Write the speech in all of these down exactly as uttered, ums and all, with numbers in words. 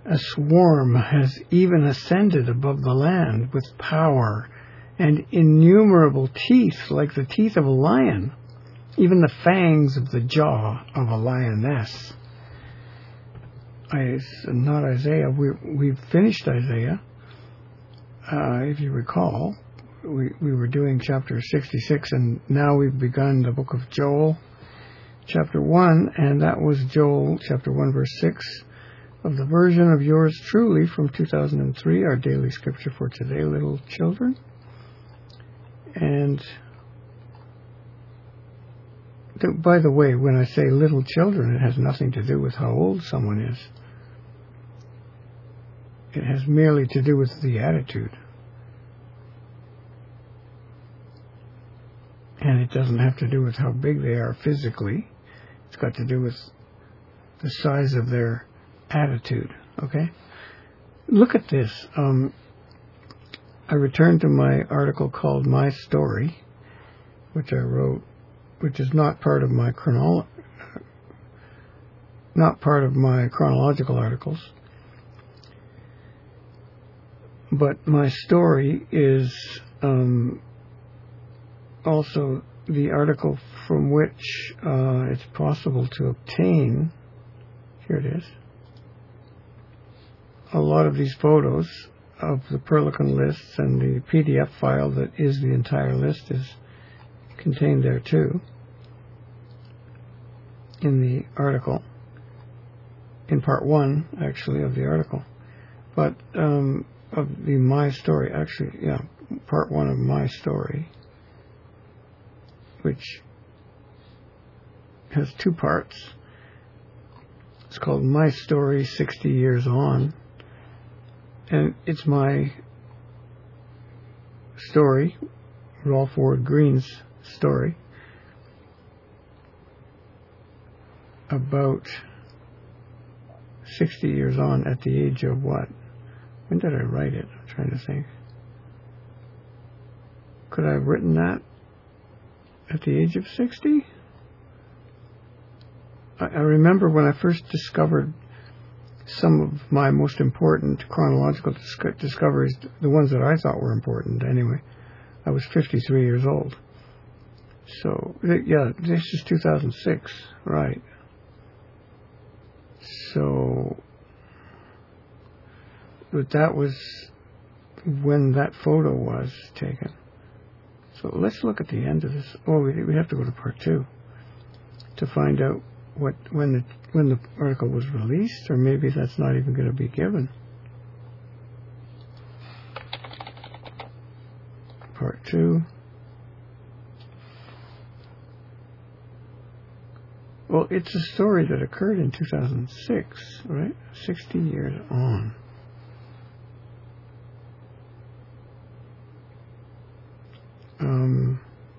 A swarm has even ascended above the land with power and innumerable teeth like the teeth of a lion, even the fangs of the jaw of a lioness. I, not Isaiah. We, we've finished Isaiah. Uh, if you recall, we, we were doing chapter sixty-six, and now we've begun the book of Joel, chapter one, and that was Joel, chapter one, verse six, of the version of yours truly from two thousand three, our daily scripture for today, little children. And th- by the way, when I say little children, it has nothing to do with how old someone is. It has merely to do with the attitude. And it doesn't have to do with how big they are physically. It's got to do with the size of their attitude. Okay? Look at this. Um, I returned to my article called My Story, which I wrote, which is not part of my chronolo- not part of my chronological articles. But my story is um, also the article from which uh, it's possible to obtain, here it is, a lot of these photos of the Perlican lists, and the P D F file that is the entire list is contained there too, in the article, in part one, actually, of the article. But um, of the My Story, actually, yeah, part one of My Story, which has two parts. It's called My Story sixty Years On, and it's my story, Rolf Ward Green's story, about sixty years on at the age of what? When did I write it? I'm trying to think. Could I have written that at the age of sixty? I, I remember when I first discovered some of my most important chronological dis- discoveries, the ones that I thought were important anyway. I was fifty-three years old. So, yeah, this is two thousand six, right. So, but that was when that photo was taken. So let's look at the end of this. Oh, we, we have to go to part two to find out what when the when the article was released, or maybe that's not even going to be given. Part two. Well, it's a story that occurred in two thousand six, right? sixty years on. Um,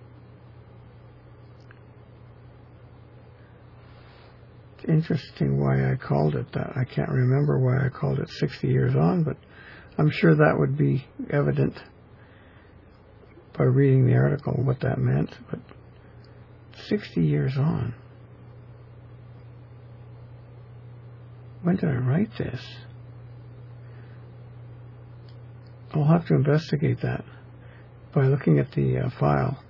it's interesting why I called it that. I can't remember why I called it sixty years on, but I'm sure that would be evident by reading the article what that meant. But sixty years on. When did I write this? I'll have to investigate that by looking at the uh, file.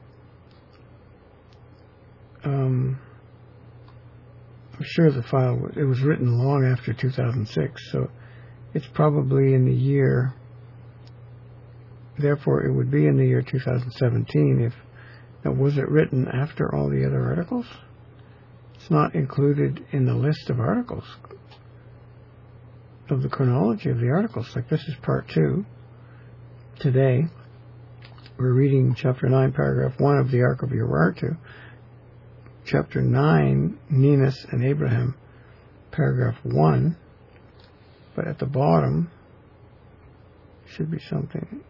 Um, I'm sure the file, it was written long after two thousand six, so it's probably in the year, therefore it would be in the year two thousand seventeen. If, now, was it written after all the other articles? It's not included in the list of articles, of the chronology of the articles. Like, this is part two. Today, we're reading chapter nine, paragraph one of the Ark of Urartu. Chapter nine, Ninus and Abraham, paragraph one. But at the bottom should be something,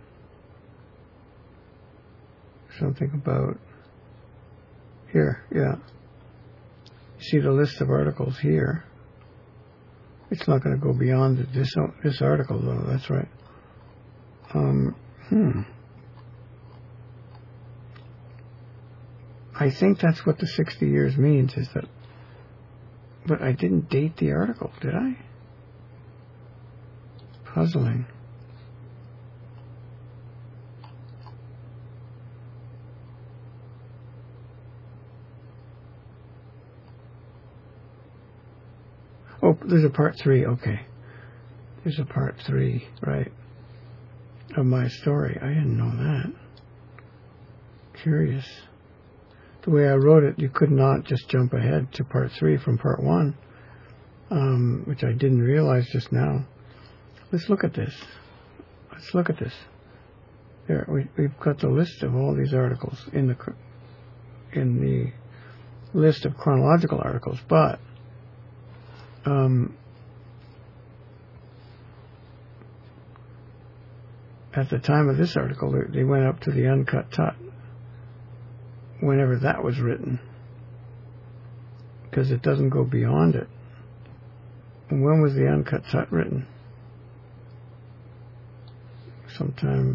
something about, here, yeah. You see the list of articles here. It's not going to go beyond this this article, though. That's right. Um, hmm. I think that's what the sixty years means, is that, but I didn't date the article, did I? puzzling. Oh, there's a part three. Okay. There's a part three, right, of my story. I didn't know that. Curious. The way I wrote it, you could not just jump ahead to part three from part one, um, which I didn't realize just now. Let's look at this. Let's look at this. There, we, we've got the list of all these articles in the in the list of chronological articles, but um, at the time of this article, they went up to the Uncut Tut, whenever that was written, because it doesn't go beyond it. And when was the Uncut Tut written? Sometime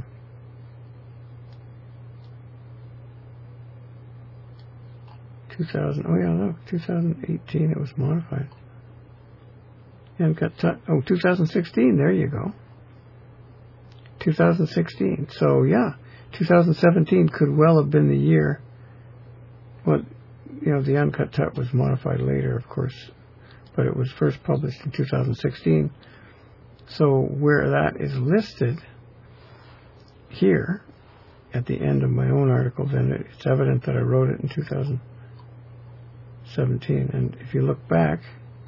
two thousand. Oh yeah, look, two thousand eighteen. It was modified. The Uncut Tut. Oh, two thousand sixteen. There you go. two thousand sixteen. So yeah, two thousand seventeen could well have been the year. Well, you know, the Uncut Tut was modified later, of course, but it was first published in two thousand sixteen. So where that is listed here at the end of my own article, then it's evident that I wrote it in two thousand seventeen. And if you look back,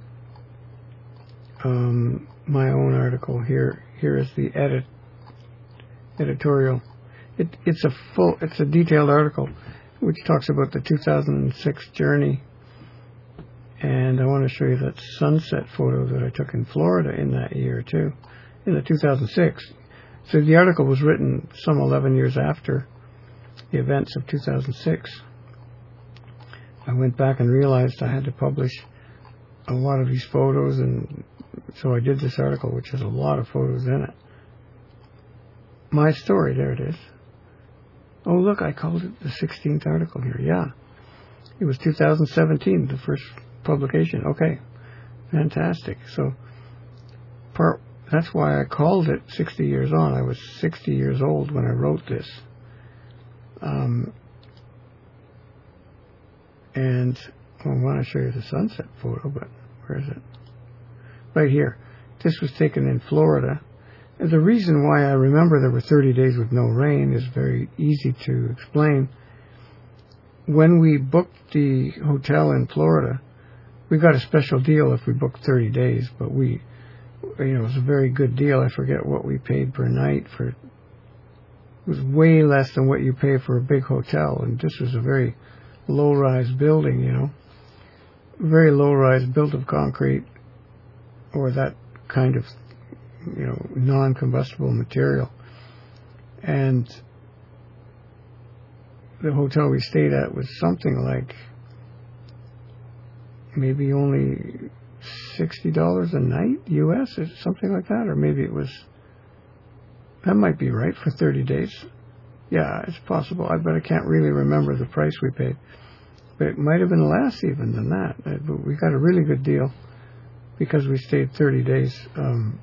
um, my own article here, here is the edit editorial. It, it's a full, it's a detailed article which talks about the two thousand six journey, and I want to show you that sunset photo that I took in Florida in that year too, in the two thousand six. So the article was written some eleven years after the events of two thousand six. I went back and realized I had to publish a lot of these photos, and so I did this article, which has a lot of photos in it. My story, there it is. Oh, look, I called it the sixteenth article here. Yeah. It was two thousand seventeen, the first publication. Okay. Fantastic. So, part, that's why I called it sixty years on. I was sixty years old when I wrote this. Um, and well, I want to show you the sunset photo, but where is it? Right here. This was taken in Florida. The reason why I remember there were thirty days with no rain is very easy to explain. When we booked the hotel in Florida, we got a special deal if we booked thirty days, but we, you know, it was a very good deal. I forget what we paid per night for. It was way less than what you pay for a big hotel, and this was a very low-rise building, you know, very low-rise, built of concrete or that kind of, you know, non-combustible material. And the hotel we stayed at was something like maybe only sixty dollars a night U S or something like that, or maybe it was, that might be right for thirty days. Yeah, it's possible. I but I can't really remember the price we paid. But it might have been less even than that. But we got a really good deal because we stayed thirty days. Um,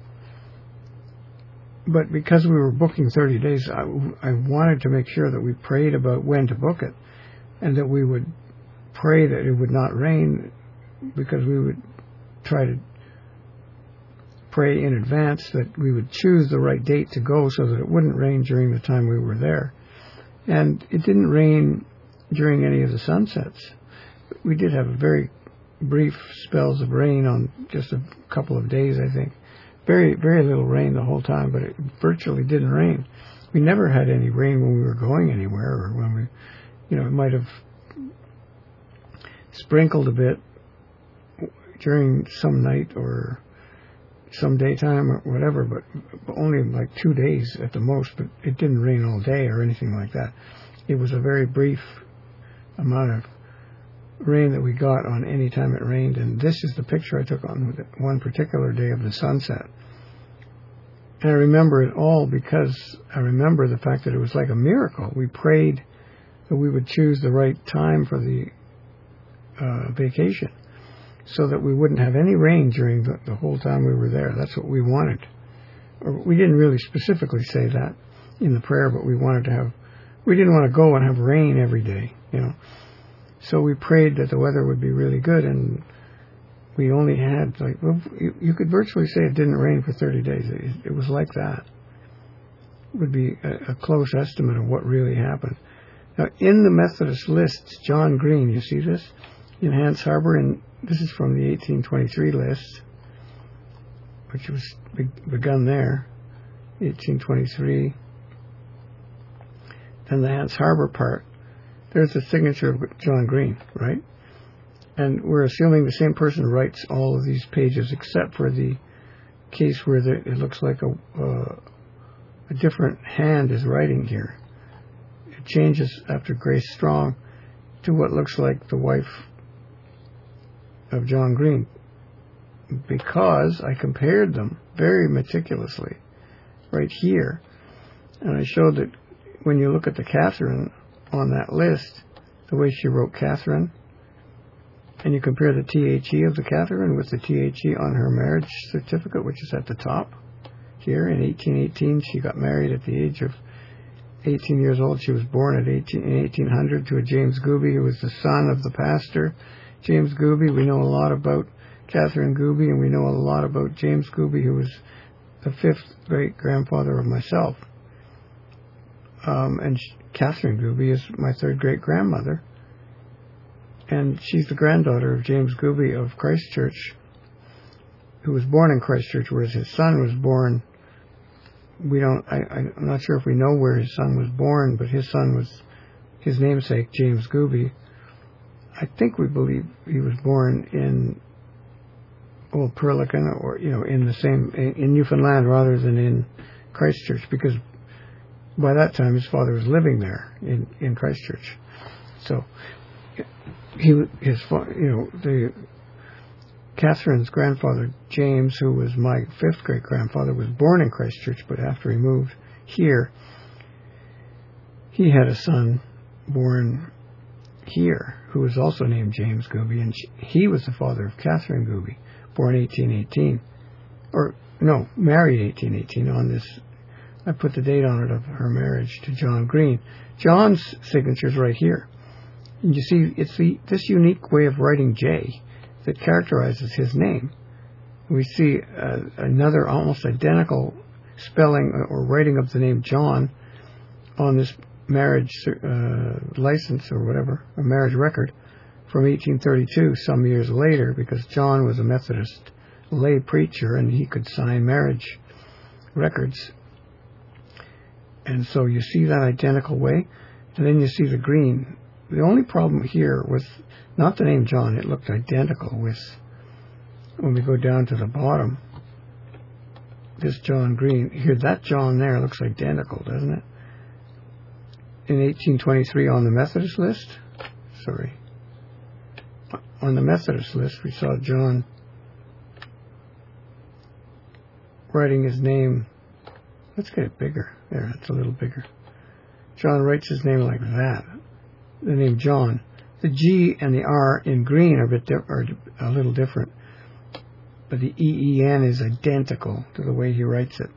but because we were booking thirty days, I, I wanted to make sure that we prayed about when to book it, and that we would pray that it would not rain, because we would try to pray in advance that we would choose the right date to go so that it wouldn't rain during the time we were there. And it didn't rain during any of the sunsets. We did have very brief spells of rain on just a couple of days, I think. Very, very little rain the whole time, but it virtually didn't rain. We never had any rain when we were going anywhere, or when we, you know, it might have sprinkled a bit during some night or some daytime or whatever, but only like two days at the most. But it didn't rain all day or anything like that. It was a very brief amount of rain that we got on any time it rained. And this is the picture I took on one particular day of the sunset. And I remember it all because I remember the fact that it was like a miracle. We prayed that we would choose the right time for the uh, vacation, so that we wouldn't have any rain during the, the whole time we were there. That's what we wanted. or we didn't really specifically say that in the prayer, but we wanted to have, we didn't want to go and have rain every day, you know. So we prayed that the weather would be really good, and we only had, like, well, you, you could virtually say it didn't rain for thirty days. It, it was like that. It would be a, a close estimate of what really happened. Now, in the Methodist lists, John Green, you see this? In Hants Harbor, and this is from the eighteen twenty-three list, which was be- begun there, eighteen twenty-three. Then the Hants Harbor part, there's the signature of John Green, right? And we're assuming the same person writes all of these pages, except for the case where the, it looks like a, uh, a different hand is writing here. It changes after Grace Strong to what looks like the wife of John Green, because I compared them very meticulously right here, and I showed that when you look at the Catherine on that list, the way she wrote Catherine, and you compare the T H E of the Catherine with the T H E on her marriage certificate, which is at the top here, in eighteen eighteen, she got married at the age of eighteen years old. She was born at eighteen, in eighteen hundred to a James Gooby, who was the son of the pastor, James Gooby. We know a lot about Catherine Gooby, and we know a lot about James Gooby, who was the fifth great-grandfather of myself. Um, and she, Catherine Gooby is my third great-grandmother. And she's the granddaughter of James Gooby of Christchurch, who was born in Christchurch, whereas his son was born, we don't, I, I'm not sure if we know where his son was born, but his son was, his namesake, James Gooby, I think we believe he was born in Old Perlican, or, you know, in the same, in Newfoundland rather than in Christchurch, because by that time his father was living there in, in Christchurch. So, he, his, you know, the, Catherine's grandfather, James, who was my fifth great-grandfather, was born in Christchurch, but after he moved here, he had a son born here, who was also named James Gooby, and she, he was the father of Catherine Gooby, born eighteen eighteen, or, no, married eighteen eighteen on this, I put the date on it of her marriage to John Green. John's signature's right here. And you see, it's the, this unique way of writing J that characterizes his name. We see uh, another almost identical spelling or writing of the name John on this marriage uh, license or whatever, a marriage record from eighteen thirty-two, some years later, because John was a Methodist lay preacher and he could sign marriage records. And so you see that identical way, and then you see the green. The only problem here was not the name John. It looked identical with, when we go down to the bottom, this John Green. Here, that John there looks identical, doesn't it? In eighteen twenty-three on the Methodist list, sorry, on the Methodist list, we saw John writing his name. Let's get it bigger. There, it's a little bigger. John writes his name like that. The name John. The G and the R in green are a bit di- are a little different, but the E E N is identical to the way he writes it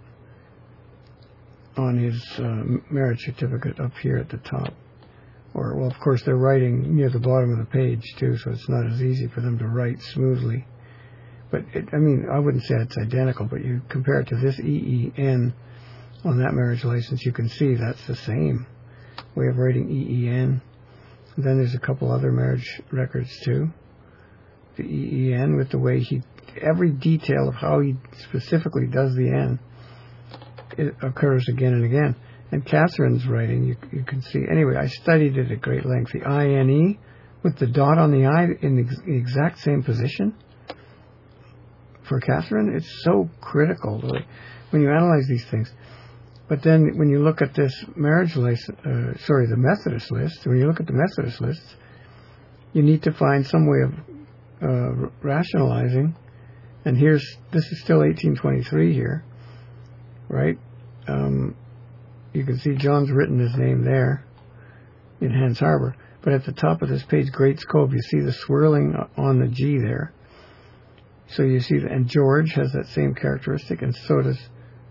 on his uh, marriage certificate up here at the top. Or, well, of course, they're writing near the bottom of the page too, so it's not as easy for them to write smoothly. But it, I mean, I wouldn't say it's identical, but you compare it to this E E N on that marriage license, you can see that's the same way of writing E E N. And then there's a couple other marriage records too. The E E N with the way he, every detail of how he specifically does the N, it occurs again and again. And Catherine's writing, you, you can see, anyway, I studied it at great length. The I N E with the dot on the I in the, the exact same position for Catherine, it's so critical really, when you analyze these things. But then when you look at this marriage list, uh, sorry, the Methodist list, when you look at the Methodist list, you need to find some way of uh, rationalizing. And here's, this is still eighteen twenty-three here, right? Um, you can see John's written his name there in Hants Harbor. But at the top of this page, Greats Cove, you see the swirling on the G there. So you see, and George has that same characteristic, and so does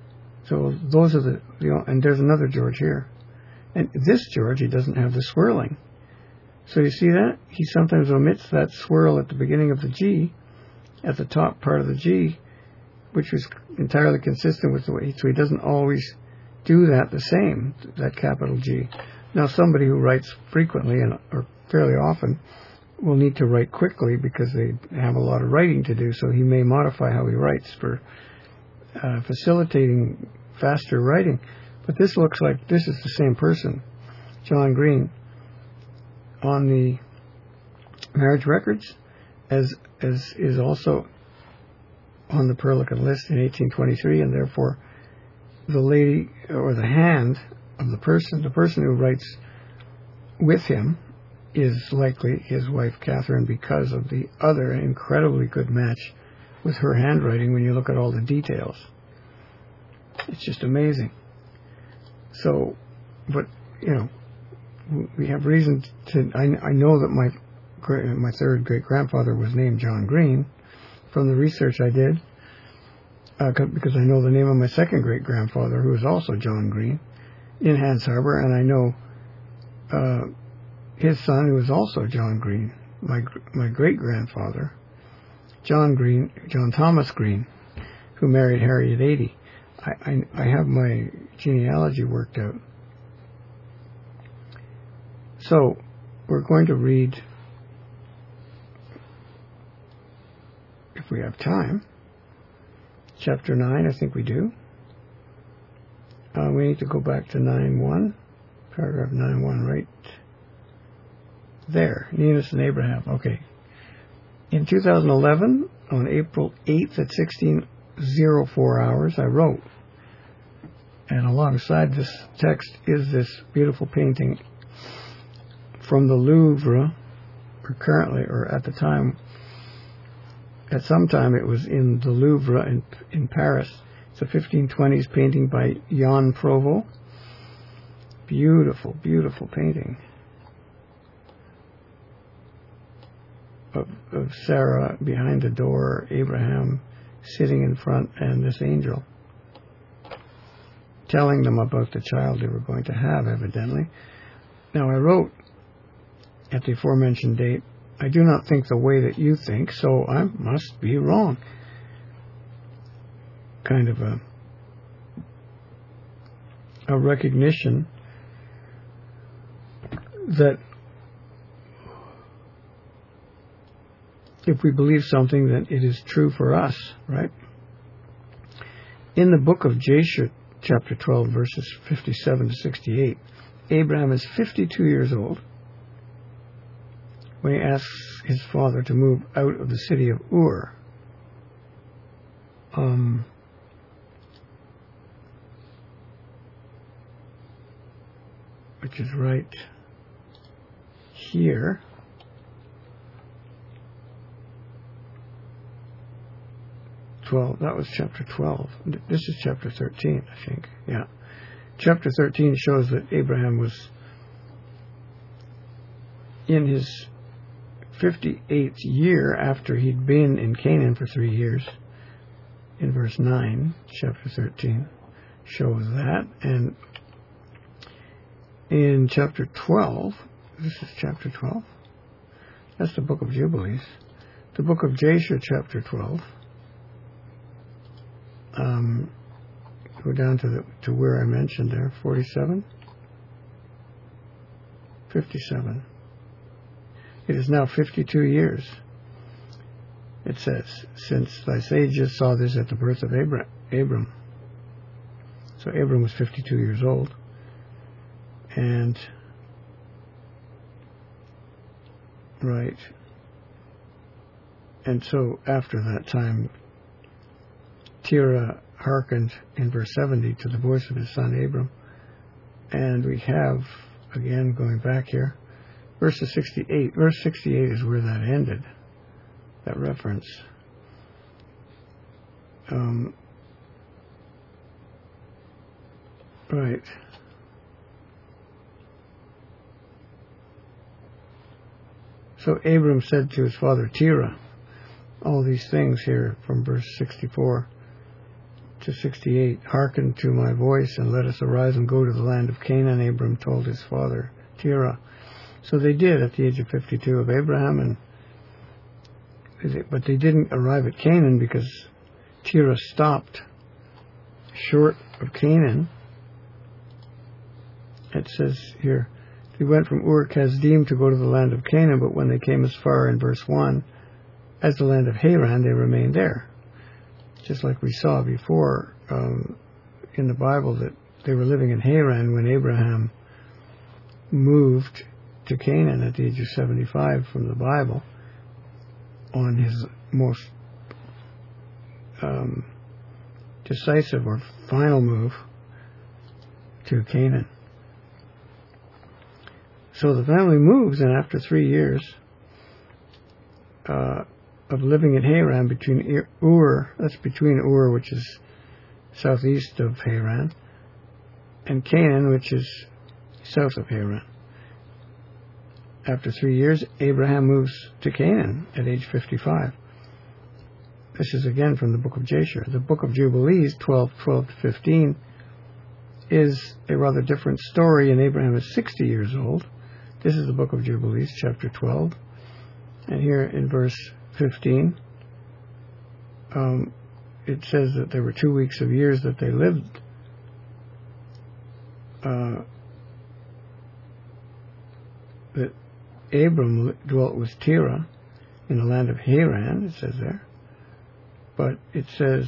So those are the, you know, and there's another George here. And this George, he doesn't have the swirling. So you see that? He sometimes omits that swirl at the beginning of the G, at the top part of the G, which was entirely consistent with the way, so he doesn't always do that the same, that capital G. Now somebody who writes frequently and or fairly often will need to write quickly because they have a lot of writing to do, so he may modify how he writes for uh, facilitating faster writing. But this looks like this is the same person, John Green, on the marriage records, as as is also on the Perlican list in eighteen twenty-three, and therefore the lady or the hand of the person, the person who writes with him, is likely his wife Catherine because of the other incredibly good match with her handwriting when you look at all the details. It's just amazing. So, but, you know, we have reason to, I, I know that my my third great-grandfather was named John Green from the research I did, uh, because I know the name of my second great-grandfather, who was also John Green, in Hants Harbor, and I know uh, his son, who was also John Green, my my great-grandfather, John Green, John Thomas Green, who married Harriet Eighty. I, I, I have my genealogy worked out. So, we're going to read, if we have time, chapter nine, I think we do. Uh, we need to go back to nine one, paragraph nine one, right there. Ninus and Abraham. Okay. In two thousand eleven, on April eighth at sixteen oh four hours, I wrote, and alongside this text is this beautiful painting from the Louvre, or currently, or at the time, at some time it was in the Louvre in, in Paris. It's a fifteen twenties painting by Jan Provo. Beautiful, beautiful painting of, of Sarah behind the door, Abraham sitting in front, and this angel telling them about the child they were going to have, evidently. Now, I wrote at the aforementioned date, I do not think the way that you think, so I must be wrong. Kind of a, a recognition that if we believe something, then it is true for us, right? In the book of Jasher, chapter twelve, verses fifty-seven to sixty-eight, Abraham is fifty-two years old when he asks his father to move out of the city of Ur. Um, which is right here. twelve, that was chapter twelve. This is chapter thirteen, I think. Yeah. Chapter thirteen shows that Abraham was in his fifty-eighth year after he'd been in Canaan for three years. In verse nine, chapter thirteen shows that. And in chapter twelve, this is chapter twelve. That's the book of Jubilees. The book of Jasher, chapter twelve. Um, go down to the to where I mentioned there, forty-seven, fifty-seven. It is now fifty-two years. It says, since thy sages saw this at the birth of Abram. Abram. So Abram was fifty-two years old. And, right. And so after that time, Terah hearkened in verse seventy to the voice of his son Abram. And we have, again, going back here, verses sixty-eight. Verse sixty-eight is where that ended, that reference. Um, right. So Abram said to his father Terah all these things here from verse sixty-four to sixty-eight. Hearken to my voice, and let us arise and go to the land of Canaan, Abram told his father Terah. So they did at the age of fifty-two of Abraham, and but they didn't arrive at Canaan because Terah stopped short of Canaan. It says here, they went from Ur-Kasdim to go to the land of Canaan, but when they came as far in verse one as the land of Haran, they remained there. Just like we saw before um, in the Bible that they were living in Haran when Abraham moved to Canaan at the age of seventy-five from the Bible on his most um, decisive or final move to Canaan. So the family moves, and after three years uh, of living in Haran, between Ur, that's between Ur, which is southeast of Haran, and Canaan, which is south of Haran. After three years, Abraham moves to Canaan at age fifty-five. This is again from the book of Jasher. The book of Jubilees, twelve, twelve to fifteen, is a rather different story, and Abraham is sixty years old. This is the book of Jubilees, chapter twelve. And here in verse fifteen, um, it says that there were two weeks of years that they lived uh, that Abram dwelt with Terah in the land of Haran, it says there. But it says,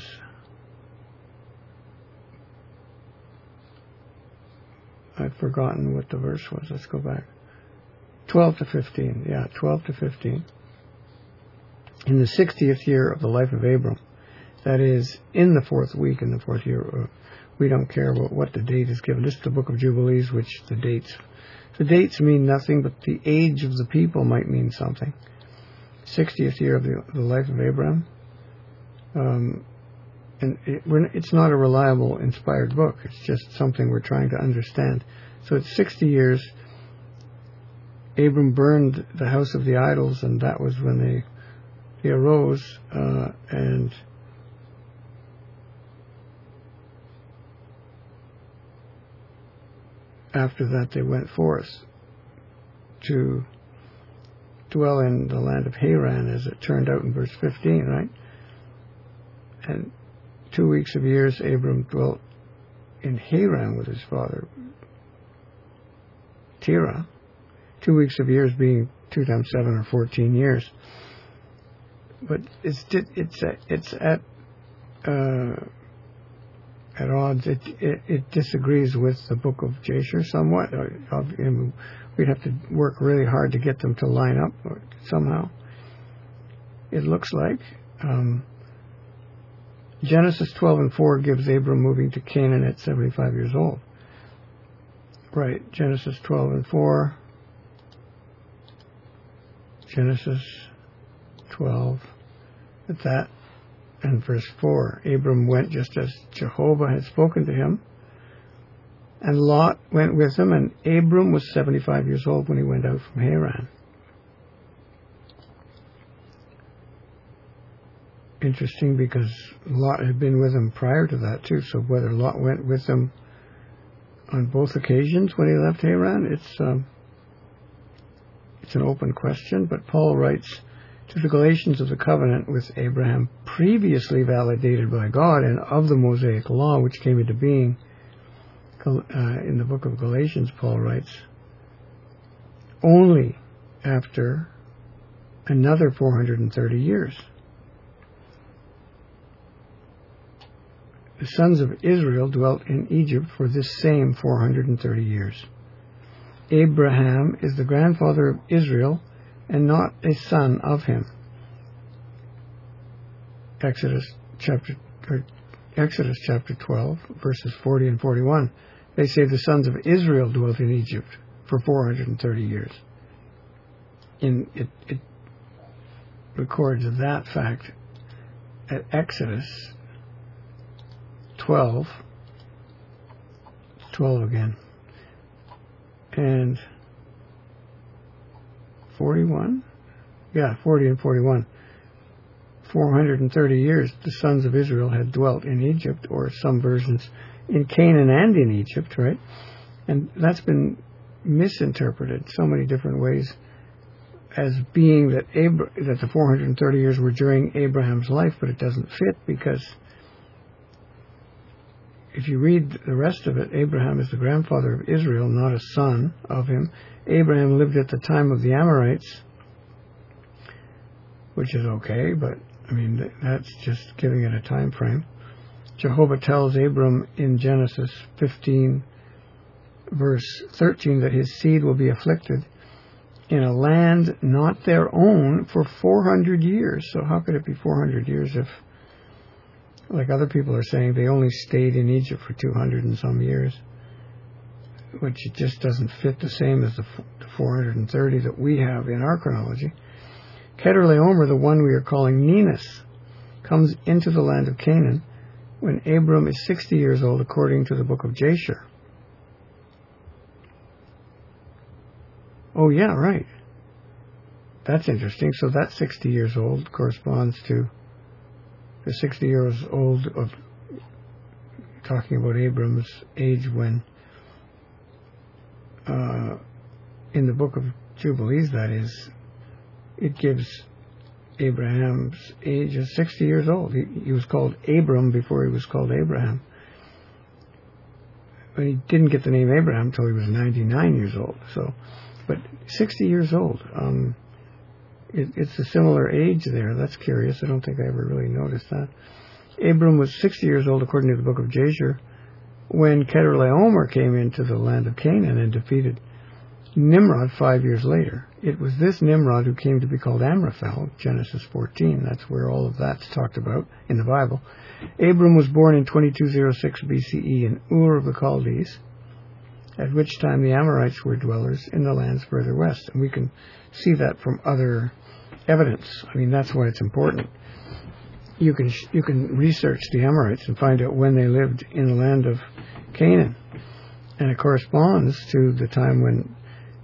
I've forgotten what the verse was. Let's go back. twelve to fifteen. Yeah, twelve to fifteen. In the sixtieth year of the life of Abram, that is, in the fourth week in the fourth year, uh, we don't care about what the date is given. This is the book of Jubilees, which the dates, the dates mean nothing, but the age of the people might mean something. sixtieth year of the, the life of Abram. Um, and it, we're, it's not a reliable, inspired book. It's just something we're trying to understand. So it's sixty years. Abram burned the house of the idols, and that was when they, they arose, uh, and after that they went forth to dwell in the land of Haran, as it turned out in verse fifteen, right? And two weeks of years Abram dwelt in Haran with his father Terah. Two weeks of years being two times seven or fourteen years. But it's it's it's at uh, at odds. It, it it disagrees with the book of Jasher somewhat. We'd have to work really hard to get them to line up somehow. It looks like. Um, Genesis twelve and four gives Abram moving to Canaan at seventy-five years old. Right, Genesis twelve and four. Genesis twelve, at that, and verse four. Abram went just as Jehovah had spoken to him, and Lot went with him, and Abram was seventy-five years old when he went out from Haran. Interesting, because Lot had been with him prior to that too, so whether Lot went with him on both occasions when he left Haran, it's um, it's an open question. But Paul writes to the Galatians of the covenant with Abraham previously validated by God and of the Mosaic law which came into being. Uh, in the book of Galatians, Paul writes, only after another four hundred thirty years. The sons of Israel dwelt in Egypt for this same four hundred thirty years. Abraham is the grandfather of Israel and not a son of him. Exodus chapter Exodus chapter twelve, verses forty and forty-one. They say the sons of Israel dwelt in Egypt for four hundred thirty years. In it, it records that fact at Exodus twelve, twelve again, and forty-one, yeah, forty and forty-one. four hundred thirty years the sons of Israel had dwelt in Egypt, or some versions in Canaan and in Egypt, right? And that's been misinterpreted so many different ways as being that Abra- that the four hundred thirty years were during Abraham's life, but it doesn't fit, because if you read the rest of it, Abraham is the grandfather of Israel, not a son of him. Abraham lived at the time of the Amorites, which is okay, but I mean, that's just giving it a time frame. Jehovah tells Abram in Genesis fifteen, verse thirteen, that his seed will be afflicted in a land not their own for four hundred years. So how could it be four hundred years if, like other people are saying, they only stayed in Egypt for two hundred and some years, which it just doesn't fit the same as the four hundred thirty that we have in our chronology. Kedorlaomer, the one we are calling Ninus, comes into the land of Canaan when Abram is sixty years old, according to the book of Jasher. Oh, yeah, right. That's interesting. So that sixty years old corresponds to the sixty years old of talking about Abram's age when, uh, in the book of Jubilees, that is, it gives Abraham's age as sixty years old. He, he was called Abram before he was called Abraham. But he didn't get the name Abraham until he was ninety-nine years old. So, but sixty years old. Um, it, it's a similar age there. That's curious. I don't think I ever really noticed that. Abram was sixty years old, according to the book of Jasher, when Kedorlaomer came into the land of Canaan and defeated Nimrod five years later. It was this Nimrod who came to be called Amraphel, Genesis fourteen. That's where all of that's talked about in the Bible. Abram was born in twenty-two oh six B C E in Ur of the Chaldees, at which time the Amorites were dwellers in the lands further west. And we can see that from other evidence. I mean, that's why it's important. You can you can research the Amorites and find out when they lived in the land of Canaan. And it corresponds to the time when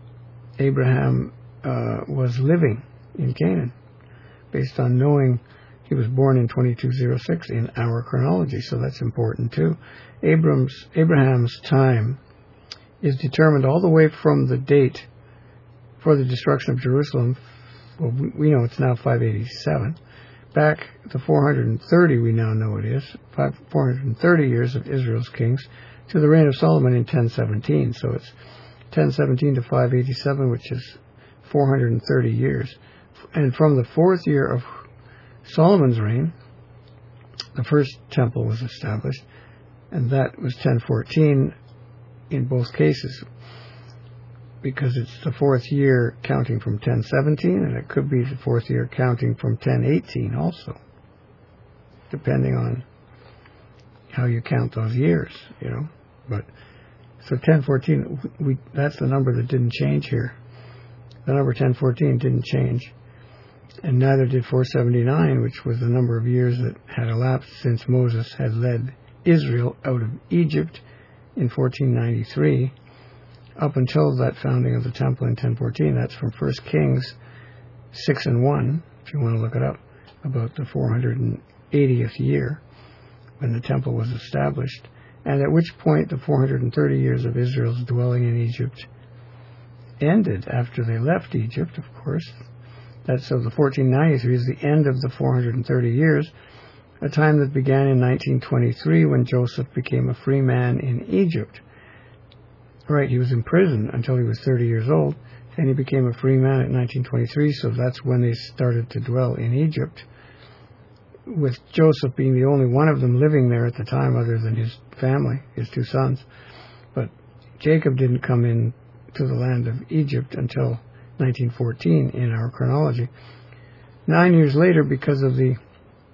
Abraham uh, was living in Canaan, based on knowing he was born in twenty-two oh six in our chronology. So that's important too. Abram's, Abraham's time is determined all the way from the date for the destruction of Jerusalem. Well, we know it's now five eighty-seven. Back the four hundred thirty, we now know it is, four hundred thirty years of Israel's kings, to the reign of Solomon in ten seventeen. So it's ten seventeen to five eighty-seven, which is four hundred thirty years. And from the fourth year of Solomon's reign, the first temple was established, and that was ten fourteen in both cases, because it's the fourth year counting from ten seventeen, and it could be the fourth year counting from ten eighteen also, depending on how you count those years, you know. But so ten fourteen, we, that's the number that didn't change here. The number ten fourteen didn't change, and neither did four seventy-nine, which was the number of years that had elapsed since Moses had led Israel out of Egypt in fourteen ninety-three, up until that founding of the temple in ten fourteen. That's from First Kings six and one, if you want to look it up, about the four hundred eightieth year when the temple was established, and at which point the four hundred thirty years of Israel's dwelling in Egypt ended after they left Egypt, of course. That's so the fourteen ninety-three is the end of the four hundred thirty years, a time that began in nineteen twenty-three when Joseph became a free man in Egypt. Right, he was in prison until he was thirty years old, and he became a free man at nineteen twenty-three, so that's when they started to dwell in Egypt, with Joseph being the only one of them living there at the time other than his family, his two sons. But Jacob didn't come in to the land of Egypt until nineteen fourteen in our chronology. Nine years later, because of the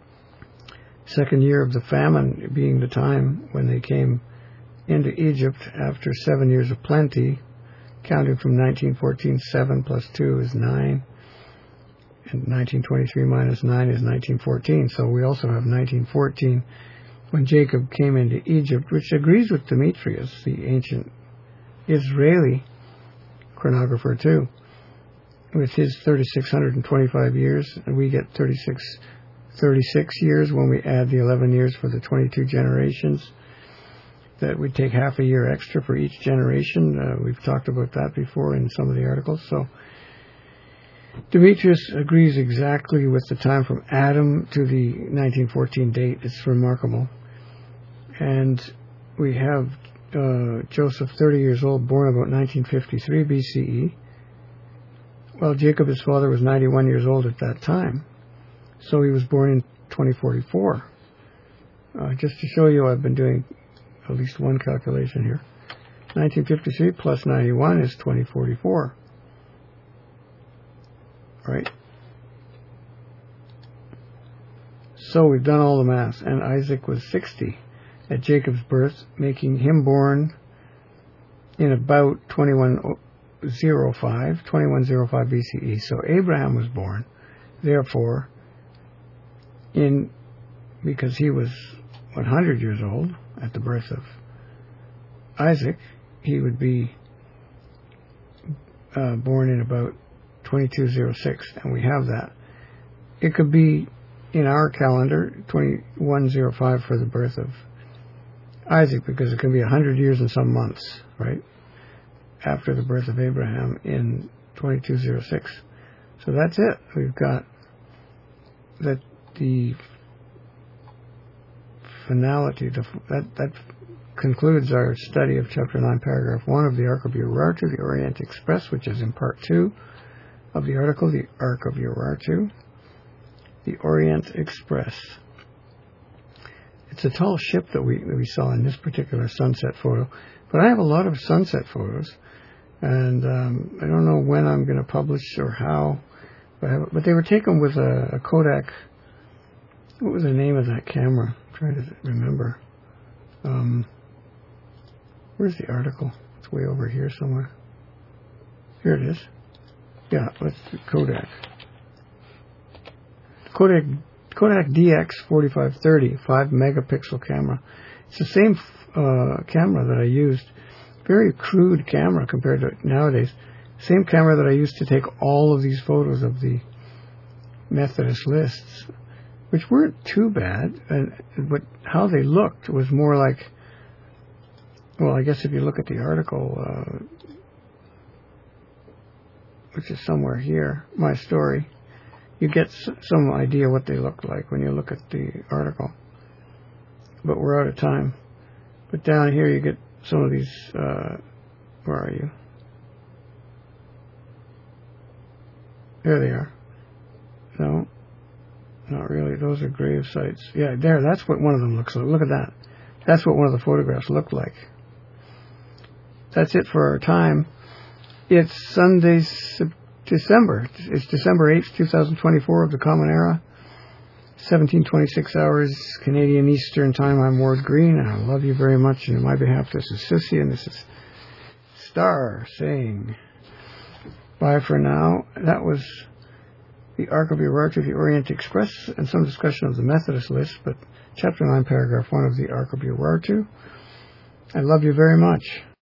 second year of the famine being the time when they came into Egypt after seven years of plenty, counting from nineteen fourteen, seven plus two is nine, and nineteen twenty-three minus nine is nineteen fourteen. So we also have nineteen fourteen when Jacob came into Egypt, which agrees with Demetrius, the ancient Israeli chronographer too, with his three thousand six hundred twenty-five years, and we get three thousand six thirty-six years when we add the eleven years for the twenty-two generations. That would take half a year extra for each generation. Uh, we've talked about that before in some of the articles. So Demetrius agrees exactly with the time from Adam to the nineteen fourteen date. It's remarkable. And we have uh, Joseph, thirty years old, born about nineteen fifty-three B C E. Well, Jacob, his father, was ninety-one years old at that time. So he was born in twenty forty-four. Uh, just to show you, I've been doing at least one calculation here. nineteen fifty-three plus ninety-one is twenty forty-four. Right? So we've done all the math. And Isaac was sixty at Jacob's birth, making him born in about twenty-one oh five, twenty-one oh five B C E. So Abraham was born, therefore, in because he was one hundred years old at the birth of Isaac, he would be uh, born in about twenty-two oh six, and we have that. It could be in our calendar twenty-one oh five for the birth of Isaac, because it can be one hundred years and some months, right, after the birth of Abraham in twenty-two oh six. So that's it. We've got that the finality, the, that, that concludes our study of Chapter nine, Paragraph one of the Ark of Urartu, the Orient Express, which is in Part two of the article, the Ark of Urartu, the Orient Express. It's a tall ship that we, that we saw in this particular sunset photo, but I have a lot of sunset photos, and um, I don't know when I'm going to publish or how, but, I have, but they were taken with a, a Kodak. What was the name of that camera? I'm trying to remember. Um, where's the article? It's way over here somewhere. Here it is. Yeah, what's the Kodak? Kodak Kodak D X forty-five thirty, five megapixel camera. It's the same uh, camera that I used. Very crude camera compared to nowadays. Same camera that I used to take all of these photos of the Methodist lists, which weren't too bad, and but how they looked was more like, well, I guess if you look at the article, uh, which is somewhere here, my story, you get some idea what they looked like when you look at the article. But we're out of time. But down here you get some of these, uh, where are you? There they are. No. Not really. Those are grave sites. Yeah, there. That's what one of them looks like. Look at that. That's what one of the photographs looked like. That's it for our time. It's Sunday, December. It's December eighth, twenty twenty-four of the Common Era. seventeen twenty-six hours Canadian Eastern Time. I'm Ward Green, and I love you very much. And on my behalf, this is Sissy, and this is Star saying bye for now. That was the Ark of Urartu, the Orient Express, and some discussion of the Methodist list, but Chapter nine, Paragraph one of the Ark of Urartu. I love you very much.